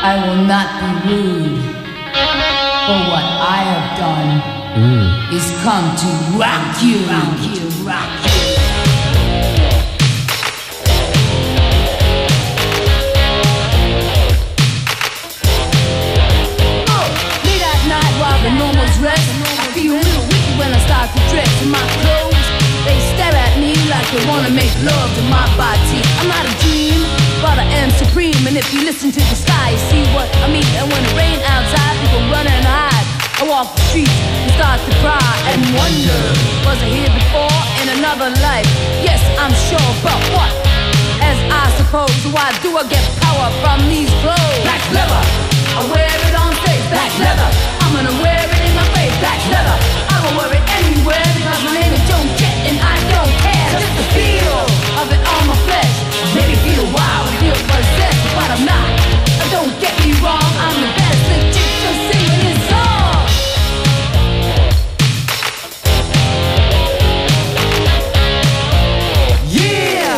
I will not be rude, for what I have done is come to rock you, rock you, rock you. Late at night while the normals rest, I feel a little weak when I start to dress in my clothes. They stare at me like they wanna make love to my body. I'm not a dream, but I am supreme. And if you listen to the sky, you see what I mean. And when it rains outside, people run and hide. I walk the streets and start to cry and wonder, was I here before in another life? Yes, I'm sure, but what? As I suppose, why do I get power from these clothes? Black leather, I wear it on stage. Black leather, I'm gonna wear it in my face. Black leather, I will wear it anywhere because my name is Joan Jett and I don't care. Just the feel of it on my flesh made me feel wild, feel possessed, but I'm not. Don't get me wrong, I'm the best legit for singing this song. Yeah!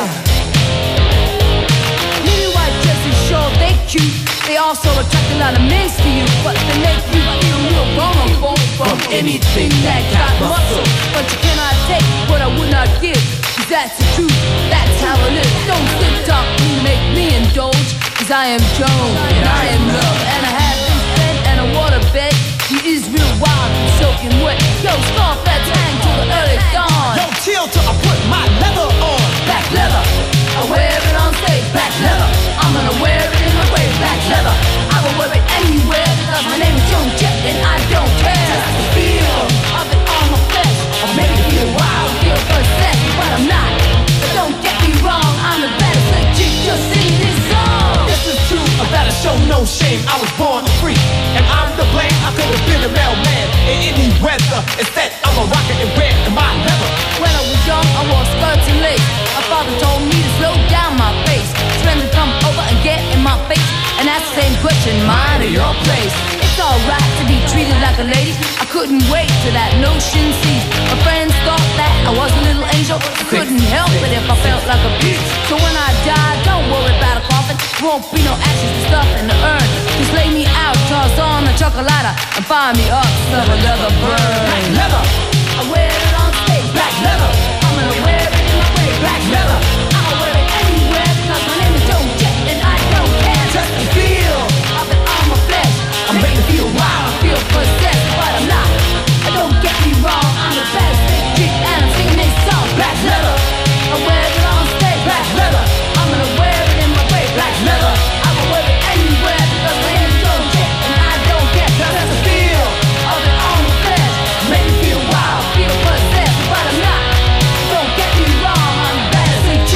Little white dresses sure they cute. They also attract a lot of men to you, but they make you feel real vulnerable from anything that got muscle. But you cannot take what I would not give. That's the truth, that's how it is. Don't sit talk me, make me indulge. Cause I am Joan, and I am love. And I have this bed and a waterbed. He is real wild and soaking wet. Yo, start that hang till the early dawn. Yo, chill till I put my leather on. Black leather, I wear it on stage. Black leather, I'm gonna wear it in my grave. Black leather, I will wear it anywhere because my name is Joan Jett and I don't care. Just the feel of it on my flesh. I make it feel wild, feel possessed, but I'm not. But don't get me wrong, I'm the best legit. Just sing this song. This is true, I better show no shame. I was born free, and I'm to blame. I could have been a mailman in any weather. Instead, I'm a rocket and wear in my leather. When I was young, I wore skirts and lace. My father told me to slow down my pace. Friends would come over and get in my face and ask the same question, mine or your place? It's alright to be treated like a lady. I couldn't wait till that notion ceased. My friends thought that I was a little angel. I couldn't help it if I felt like a beast. So when I die, don't worry about a coffin. Won't be no ashes to stuff in the urn. Just lay me out, toss on a chocolata, and find me up, serve a leather burn. Black leather, I wear it on stage. Black leather, I'm gonna wear it in my grave. Black leather, I'll wear it anywhere because my name is Joan Jett and I don't care. Just the feel of it on my flesh. I make me feel wild, feel possessed, but I'm not. Don't get me wrong, I'm the best legit and I'm singing this song. Black leather, I wear it on stage. Black leather, I'm gonna wear it in my grave. Black leather, I will wear it anywhere because my name is Joan Jett and I don't care. Just the feel of it on my flesh make me feel wild, feel possessed, but I'm not. Don't get me wrong, I'm the best legit.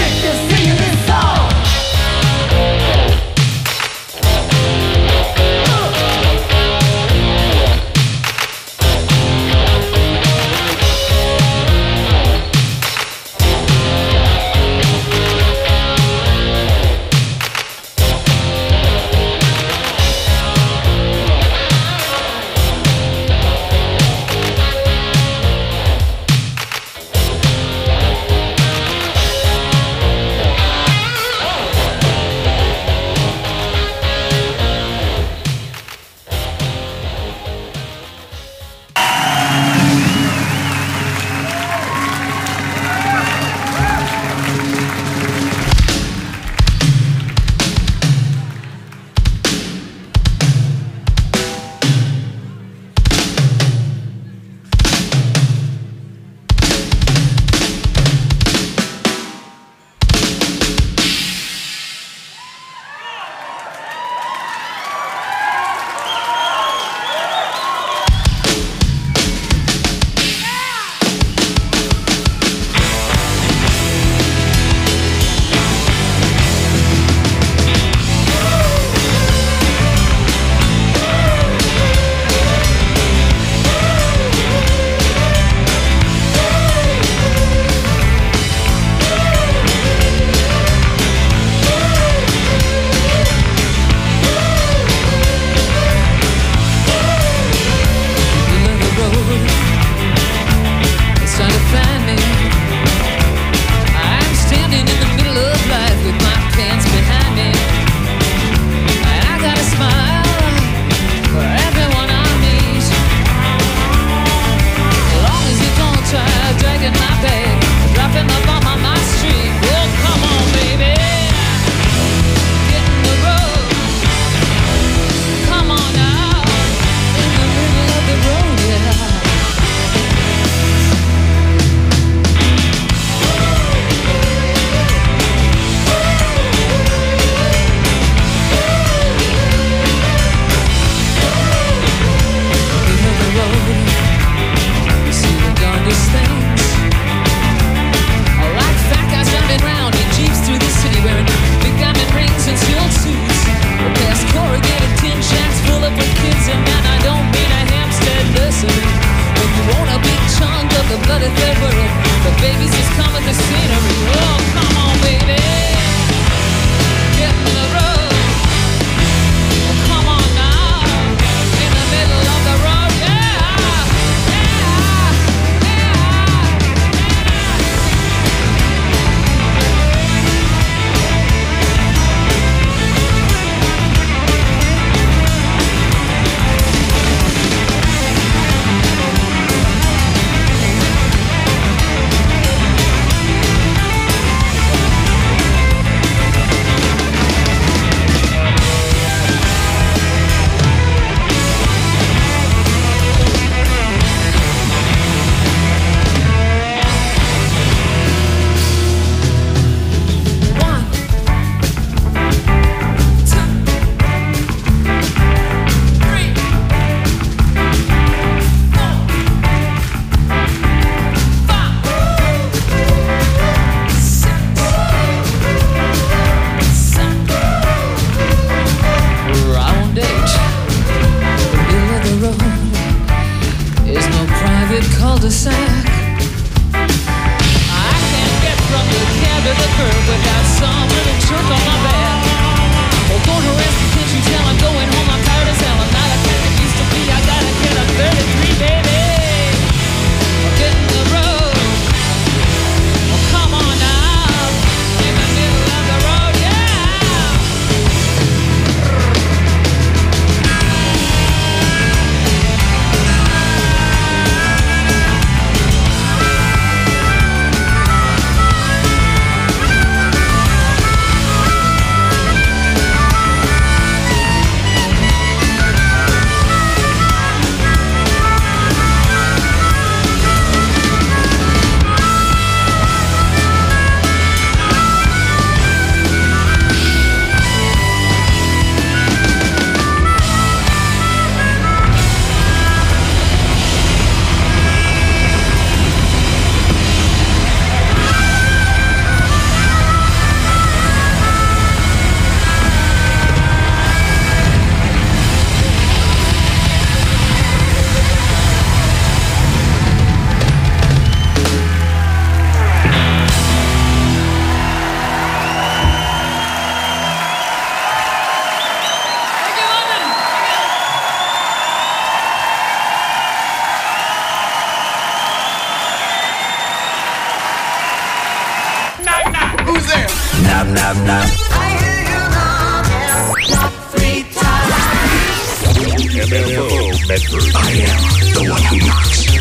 WMFO Medford. I am the one who knocks.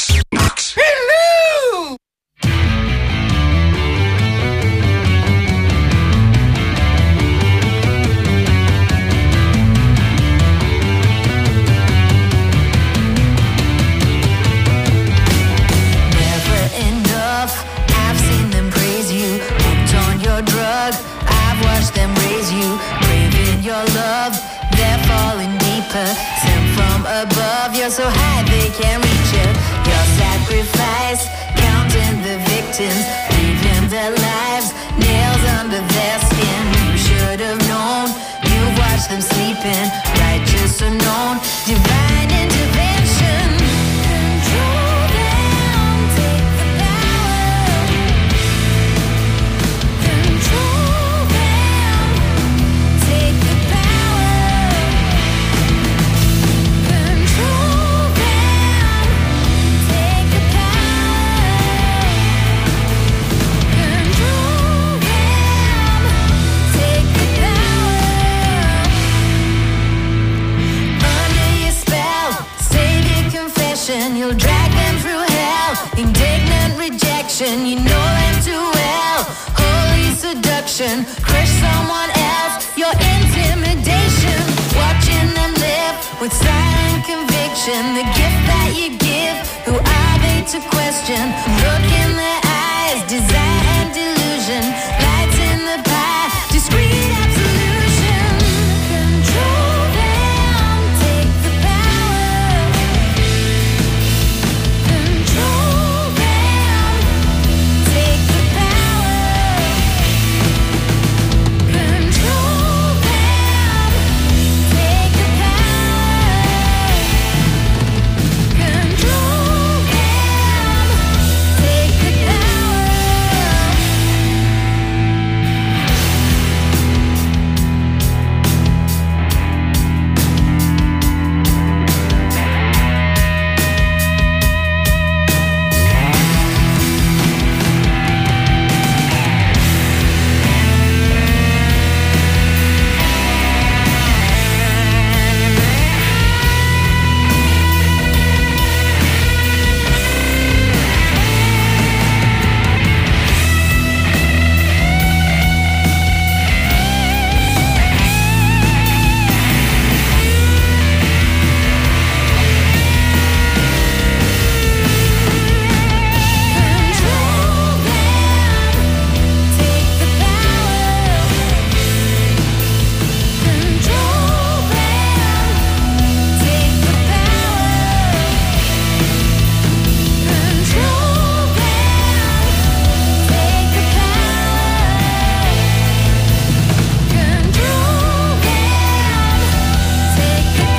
Hello! Never enough. I've seen them praise you. Hooked on your drug. I've watched them raise you. Craving your love. They're falling deeper. Sent from above. You're so high they can't reach you. Your sacrifice. Counting the victims. Leaving their lives. Nails under their skin. You should have known. You've watched them sleeping. Righteous or known. Divine intervention. Control them. Take the power. Control them. Take the power. Control them. Take the power. Control them. Take the power. Under your spell, save your confession. You'll drag them through hell. Indignant rejection, you know them too well. Holy seduction, crush someone else. Your intimidation, watching them live with silent conviction. The gift that you give, who are they to question? Look in their eyes, desire and delusion. Lights in the pie, discreet absolution. Control them, take the power. Control them, take the power. Control them, take the power. Control them, take the power. Control them, take the power. Control them, take the power. Control them, take the power. Control them, take the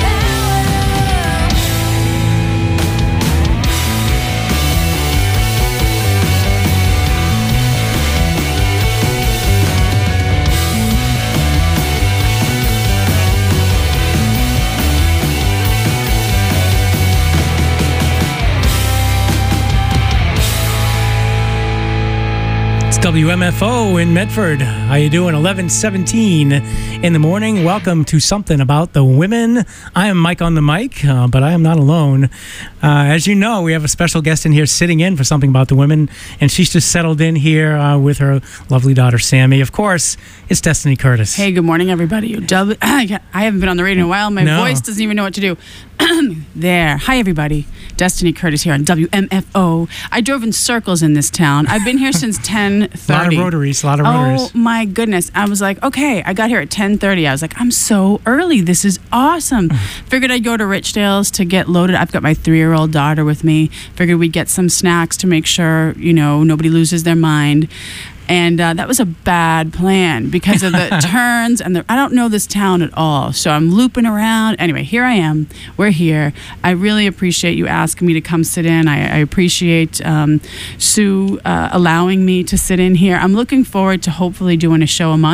It's WMFO in Medford. How you doing? 11:17 in the morning. Welcome to Something About the Women. I am Mike on the mic, but I am not alone. As you know, we have a special guest in here sitting in for Something About the Women, and she's just settled in here with her lovely daughter, Sammy. Of course, it's Destiny Curtis. Hey, good morning, everybody. I haven't been on the radio in a while. My voice doesn't even know what to do. There. Hi, everybody. Destiny Curtis here on WMFO. I drove in circles in this town. I've been here since 10:30. A lot of rotaries. Oh, my goodness. I was like, okay, I got here at 10:30. I was like, I'm so early. This is awesome. Figured I'd go to Richdale's to get loaded. I've got my 3-year-old daughter with me. Figured we'd get some snacks to make sure, nobody loses their mind. And that was a bad plan because of the turns and I don't know this town at all. So I'm looping around. Anyway, here I am. We're here. I really appreciate you asking me to come sit in. I appreciate Sue allowing me to sit in here. I'm looking forward to hopefully doing a show a month.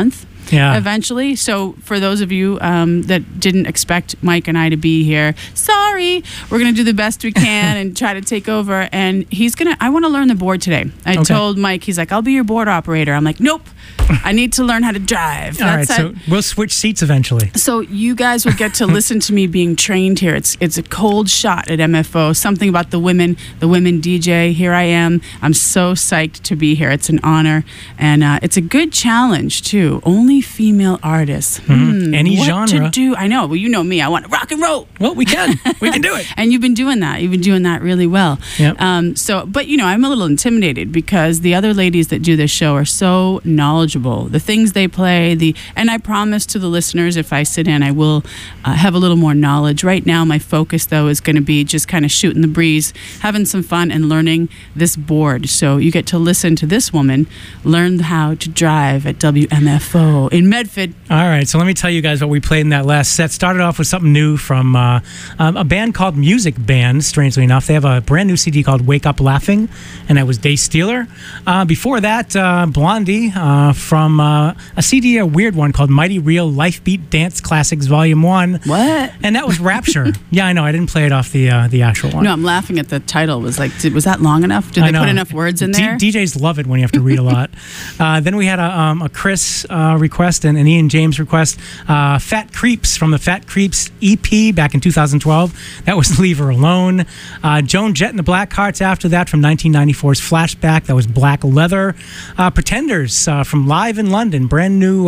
Yeah. eventually. So for those of you that didn't expect Mike and I to be here, sorry. We're going to do the best we can and try to take over. And I want to learn the board today. I told Mike, he's like, I'll be your board operator. I'm like, nope. I need to learn how to drive. All right, so we'll switch seats eventually. So you guys will get to listen to me being trained here. It's a cold shot at MFO. Something about the women DJ. Here I am. I'm so psyched to be here. It's an honor, and it's a good challenge too. Only female artists. Any what genre to do? I know. Well, you know me. I want to rock and roll. Well, we can do it. And you've been doing that. You've been doing that really well. Yep. But I'm a little intimidated because the other ladies that do this show are so knowledgeable. The things they play, and I promise to the listeners, if I sit in, I will have a little more knowledge. Right now, my focus, though, is going to be just kind of shooting the breeze, having some fun, and learning this board. So you get to listen to this woman learn how to drive at WMFO in Medford. All right, so let me tell you guys what we played in that last set. Started off with something new from a band called Music Band, strangely enough. They have a brand new CD called Wake Up Laughing, and that was Day Stealer. Before that, Blondie from a CD, a weird one called Mighty Real Life Beat Dance Classics Volume 1. What? And that was Rapture. Yeah, I know. I didn't play it off the actual one. No, I'm laughing at the title. Was that long enough? Did they put enough words in there? DJs love it when you have to read a lot. Then we had a Chris request and an Ian James request. Fat Creeps from the Fat Creeps EP back in 2012. That was Leave Her Alone. Joan Jett and the Blackhearts after that from 1994's Flashback. That was Black Leather. Pretenders from Live in London. Brand new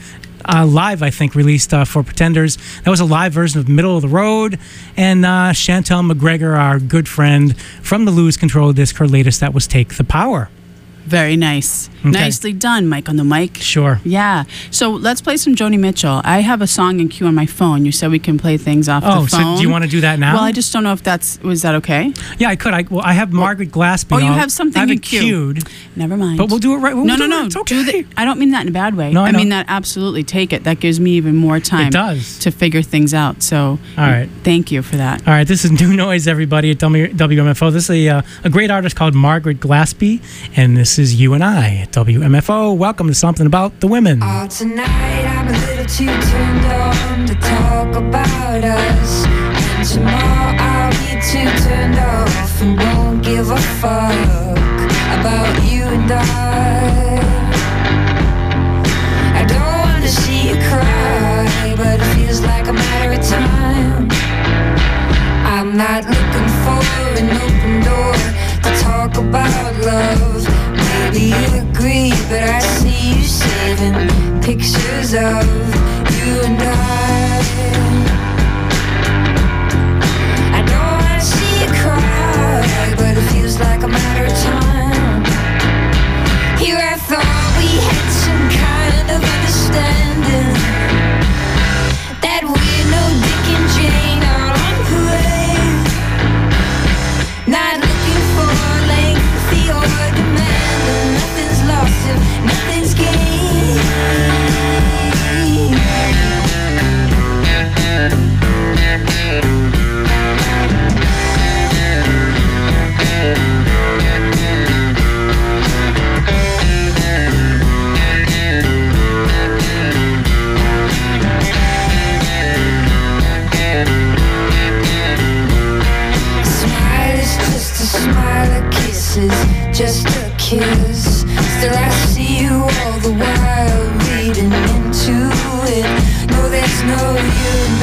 live, I think, released for Pretenders. That was a live version of Middle of the Road. And Chantel McGregor, our good friend from the Lose Control disc, her latest, that was Take the Power. Very nice. Okay. Nicely done, Mike on the mic. Sure. Yeah. So let's play some Joni Mitchell. I have a song in queue on my phone. You said we can play things off the phone. So do you want to do that now? Well, I just don't know if was that okay? Yeah, I could. I have Margaret Glaspie. Oh, you have something in queued. Never mind. But we'll do it right. No. It's okay. I don't mean that in a bad way. No, I mean that absolutely. Take it. That gives me even more time. It does. To figure things out. So, all right. Thank you for that. All right. This is New Noise, everybody, at WMFO. This is a great artist called Margaret Glaspie, and this is You and I at WMFO. Welcome to Something About the Women. Tonight I'm a little too turned on to talk about us, and tomorrow I'll be too turned off and won't give a fuck about you and I don't want to see you cry, but it feels like a matter of time. I'm not looking for an open door to talk about love. Maybe you agree, but I see you saving pictures of you and I don't wanna see you cry, but it feels like a matter of time. Here I thought we had some kind of understanding, that we're no Dick and Jane all on parade. Not looking for lengthy or demand, nothing's lost if nothing's gained. Just a kiss. Still I see you all the while reading into it. No, there's no you and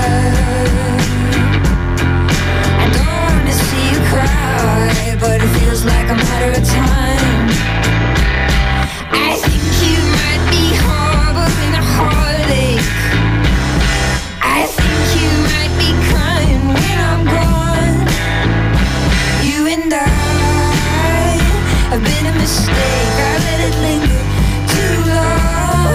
I don't wanna see you cry, but it feels like a matter of time. I think you might be harboring a heartache. I think you might be crying when I'm gone. You and I've been a mistake, I let it linger too long.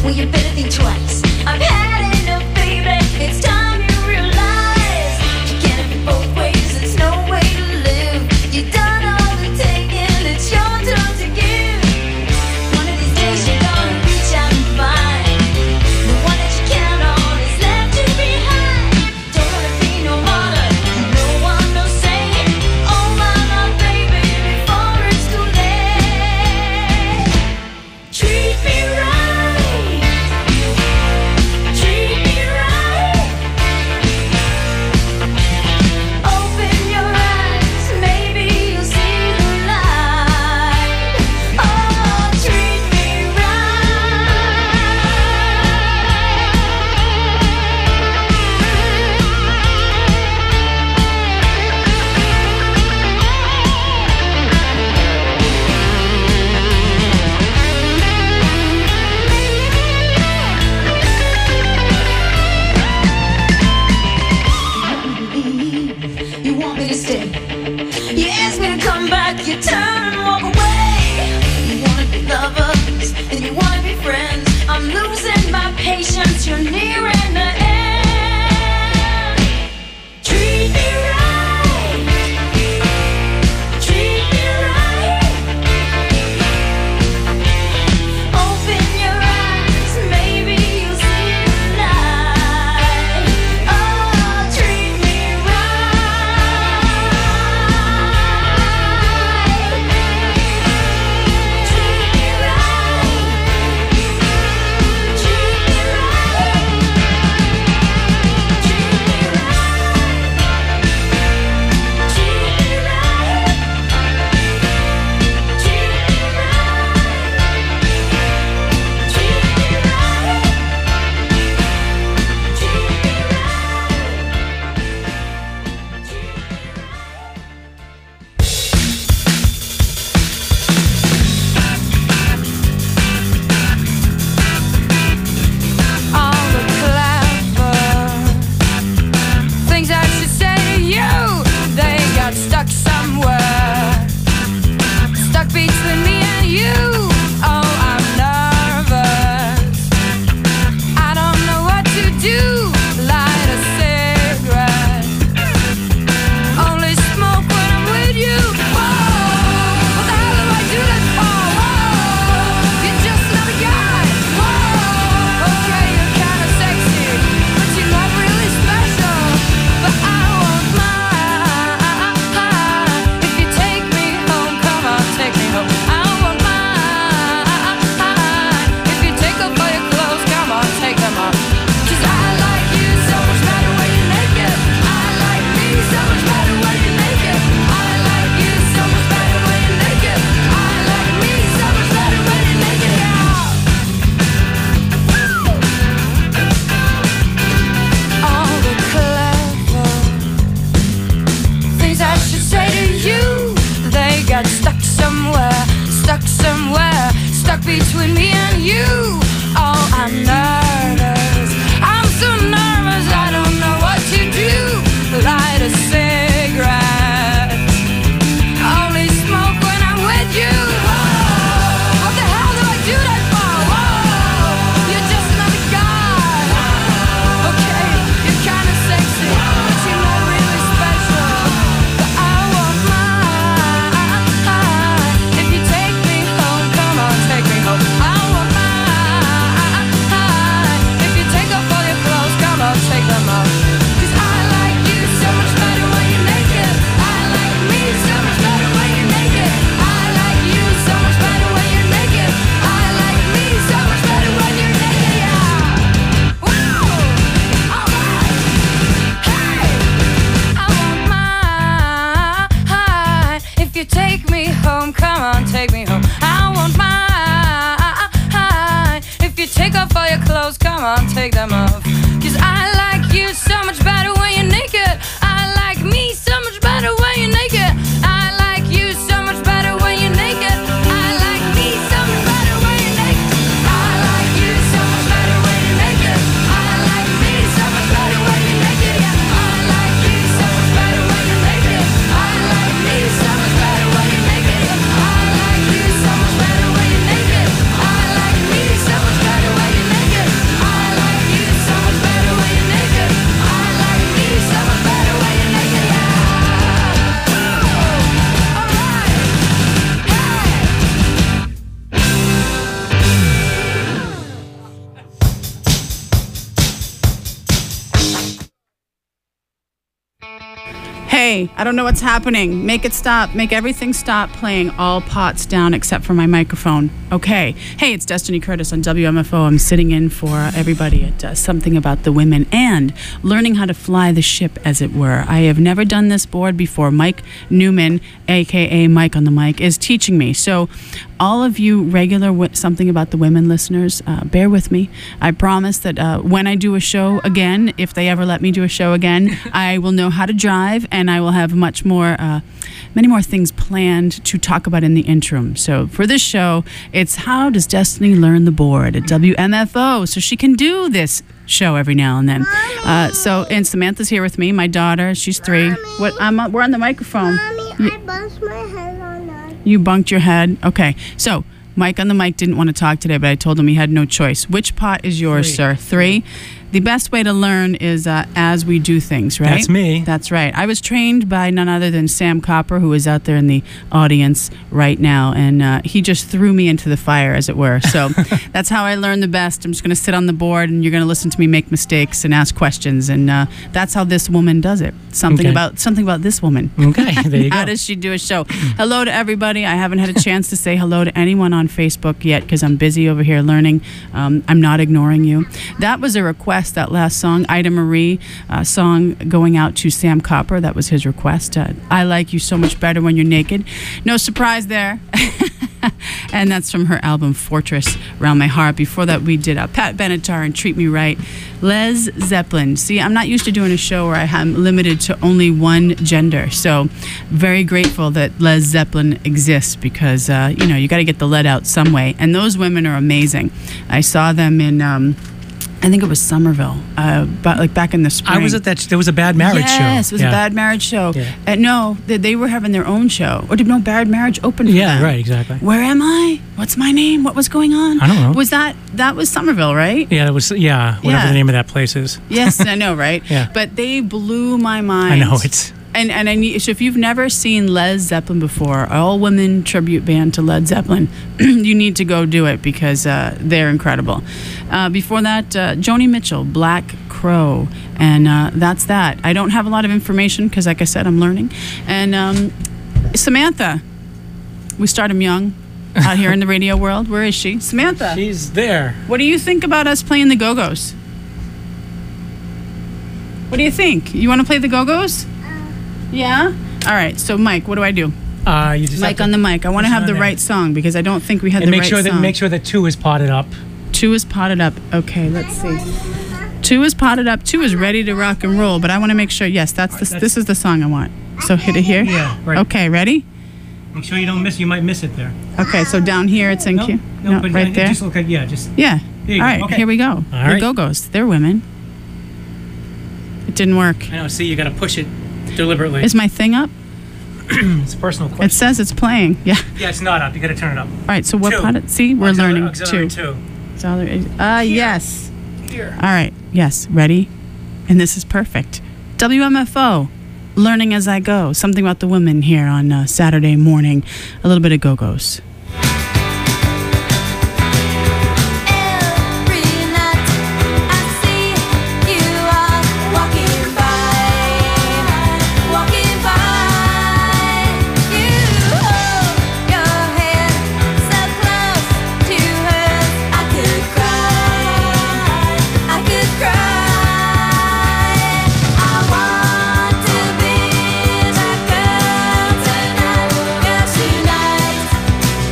Well, you better think twice. I've had enough, baby. It's time you realize you can't have it both ways. It's no way to live. You've done all the taking. It's your turn to give. One of these days you're gonna reach out and find the one that you count on has left you behind. Don't wanna be no martyr. No one no saint. Oh my baby, before it's too late. Treat me right. Treat me right. Open your eyes, maybe you'll see the light. Oh, treat me you want me to stay. You ask me to come back, you turn and walk away. You wanna be lovers, and you wanna be friends. I'm losing my patience, you're nearing the end. Treat me right. Treat me right. Open your eyes, maybe you'll see the light. Oh, treat me all the clever things I should say to you, they got stuck somewhere, stuck between me and you. Oh, I'm nervous, I don't know what to do. Light a cigarette, only smoke when I'm with you. Whoa, what the hell do I do that for? Whoa, you're just another guy. Whoa, okay, you're kinda sexy, but you're not really special. But I won't mind if you take me home. Come on, take me home. I won't mind if you take off all your clothes. Come on, take them off. 'Cause I like you so much better when you're naked. I like me so much better when you're naked. I like you so much better when you're naked. I like me so much better when you're naked. All the clever things I should say to you, they got stuck somewhere, stuck between me and you. Oh, I'm nervous, I'm so nervous, I don't know what to do. Light a cigarette, only smoke when I'm with you. Whoa, what the hell do I do that for? Whoa, you're just another guy. Okay, you're kinda sexy, but you're not really special. But I won't mind if you take me home. Come on, take me home. I won't mind if you take off all your clothes. Come on, take them off. 'Cause I like you so much better when you're naked. I like me so much better when you're naked. I like you so much better when you're naked. I like me so much better when you're naked. Yeah. Woo! All right. Hey, I won't mind if you take me home. Come on, take me home. I won't mind if you take off all your clothes. Come on, take them off. 'Cause I like you so much better when you're naked. I like me so much better when you're naked. I like you so much better when you're naked. I like me so much better when you're naked. I like you so much better when you're naked. I like me so much better when you're naked. Yeah. I like you so much better when you're naked. I like me so much better when you're naked. I like you so much better when you're naked. I like me so much better when you're naked. Hey, I don't know what's happening. Make it stop. Make everything stop playing. All pots down except for my microphone. Okay. Hey, it's Destiny Curtis on WMFO. I'm sitting in for everybody at Something About the Women and learning how to fly the ship, as it were. I have never done this board before. Mike Newman, a.k.a. Mike on the Mic, is teaching me. So all of you regular Something About the Women listeners, bear with me. I promise that when I do a show again, if they ever let me do a show again, I will know how to drive, and I will have many more things planned to talk about in the interim. So for this show, it's how does Destiny learn the board at WMFO so she can do this show every now and then. And Samantha's here with me, my daughter. She's 3. Mommy. We're on the microphone. Mommy, I bumped my head on that. You bunked your head? Okay. So Mike on the Mic didn't want to talk today, but I told him he had no choice. Which pot is yours, 3. sir? 3? The best way to learn is as we do things, right? That's me. That's right. I was trained by none other than Sam Copper, who is out there in the audience right now, and he just threw me into the fire, as it were. So that's how I learn the best. I'm just going to sit on the board, and you're going to listen to me make mistakes and ask questions, and that's how this woman does it. Something about this woman. Okay, there you go. How does she do a show? Hello to everybody. I haven't had a chance to say hello to anyone on Facebook yet because I'm busy over here learning. I'm not ignoring you. That was a request. That last song, Ida Marie song going out to Sam Copper. That was his request. I like you so much better when you're naked. No surprise there. And that's from her album Fortress Around My Heart. Before that, we did Pat Benatar and Treat Me Right. Les Zeppelin. See, I'm not used to doing a show where I'm limited to only one gender. So very grateful that Les Zeppelin exists because, you got to get the lead out some way. And those women are amazing. I saw them in... I think it was Somerville, but like back in the spring. I was at that. There was a Bad Marriage show. Yes, it was a Bad Marriage show. Yeah. No, they were having their own show. Or did No Bad Marriage open for Yeah, them? right, exactly. Where am I? What's my name? What was going on? I don't know. Was that was Somerville, right? Yeah, it was. Yeah, whatever the name of that place is. Yes, I know, right? Yeah. But they blew my mind. I know it's. And I need, so if you've never seen Led Zeppelin before, all women tribute band to Led Zeppelin, you need to go do it because they're incredible. Before that, Joni Mitchell, Black Crow, and that's that. I don't have a lot of information because, like I said, I'm learning. And Samantha, we start them young out here in the radio world. Where is she? Samantha. She's there. What do you think about us playing the Go-Go's? What do you think? You want to play the Go-Go's? Yeah? All right. So, Mike, what do I do? You just Mike on the mic. I want to have the right song because I don't think we had and the right song. Make sure that 2 is potted up. 2 is potted up. Okay, let's see. 2 is potted up. 2 is ready to rock and roll. But I want to make sure. Yes, this is the song I want. So hit it here. Yeah. Right. Okay. Ready? Make sure you don't miss. You might miss it there. Okay. So down here it's in Q. No, but right there. Just look at just. Yeah. There you All go. right. Okay. Here we go. All The right. Go-Go's. They're women. It didn't work. I know. See, you got to push it deliberately. Is my thing up? It's a personal question. It says it's playing. Yeah. Yeah, it's not up. You got to turn it up. All right. So what 2. potted? See, we're learning. Auxiliary 2. 2. Yes. Here. All right. Yes. Ready? And this is perfect. WMFO. Learning as I go. Something about the women here on Saturday morning. A little bit of Go-Go's. Tonight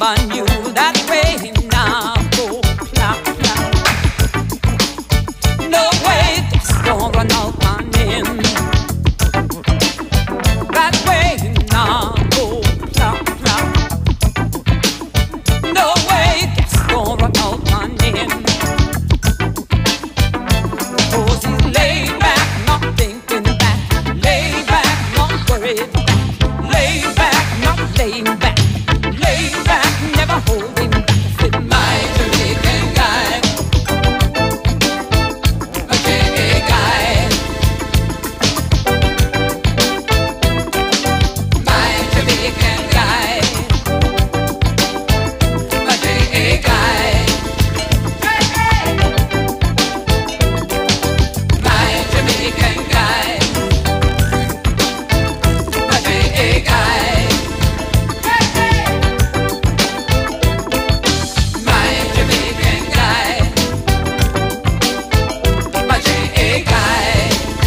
never knew that way now. Oh, now, now. No way, this don't run out on him. That way now. Oh, now, now. No way, this don't run out on him. Oh, he's laid back, not thinking back. Laid back, not worried back. Laid back, not laying back. Laid back, never holding back. With my Jamaican guy, a Jamaican guy. My Jamaican guy, a Jamaican guy. My Jamaican guy, a Jamaican guy. My Jamaican guy, my Jamaican guy.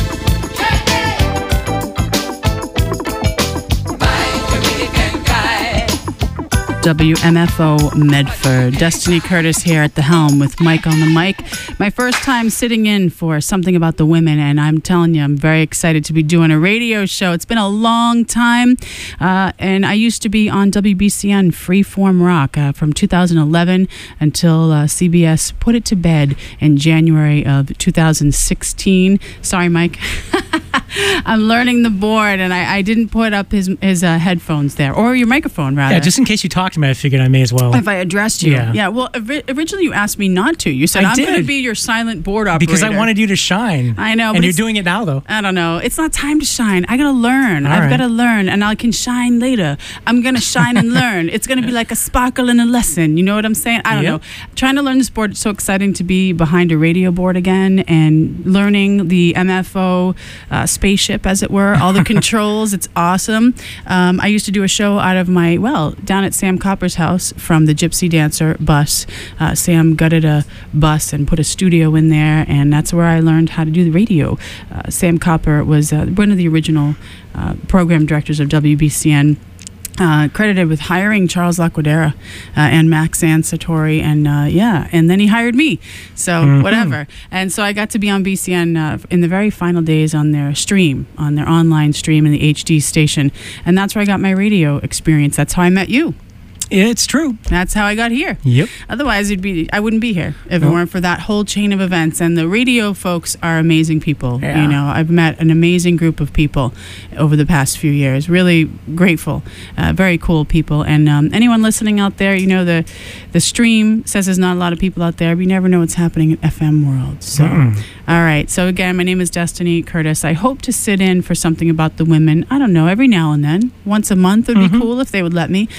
My Jamaican guy. WMFO Medford. Destiny Curtis here at the helm with Mike on the mic. My first time sitting in for Something About the Women, and I'm telling you, I'm very excited to be doing a radio show. It's been a long time, and I used to be on WBCN Freeform Rock from 2011 until CBS put it to bed in January of 2016. Sorry, Mike. I'm learning the board, and I didn't put up his headphones there, or your microphone, rather. Yeah, just in case you talk to me, I figured I may as well. If I addressed you. Yeah. Well, originally you asked me not to. You said, I I'm going to did. be your silent board operator. Because I wanted you to shine. I know, and but you're it's- doing it now, though. I don't know. It's not time to shine. I got to learn. All I've right. got to learn, and I can shine later. I'm going to shine and learn. It's going to be like a sparkle in a lesson. You know what I'm saying? I don't Yep. know. Trying to learn this board. It's so exciting to be behind a radio board again and learning the MFO spaceship, as it were, all the controls. It's awesome. I used to do a show out of down at Sam Copper's house from the Gypsy Dancer bus. Sam gutted a bus and put a studio in there, and that's where I learned how to do the radio. Sam Copper was one of the original program directors of WBCN. Credited with hiring Charles Laquadera and Max Ansatori, and then he hired me. So whatever. And so I got to be on BCN in the very final days on their stream, on their online stream in the HD station, and that's where I got my radio experience. That's how I met you. It's true. That's how I got here. Yep. Otherwise, I wouldn't be here if it weren't for that whole chain of events. And the radio folks are amazing people. Yeah. You know, I've met an amazing group of people over the past few years. Really grateful. Very cool people. And anyone listening out there, you know, the stream says there's not a lot of people out there, but you never know what's happening in FM world. So, all right. So again, my name is Destiny Curtis. I hope to sit in for Something About the Women. I don't know, every now and then. Once a month would be cool if they would let me.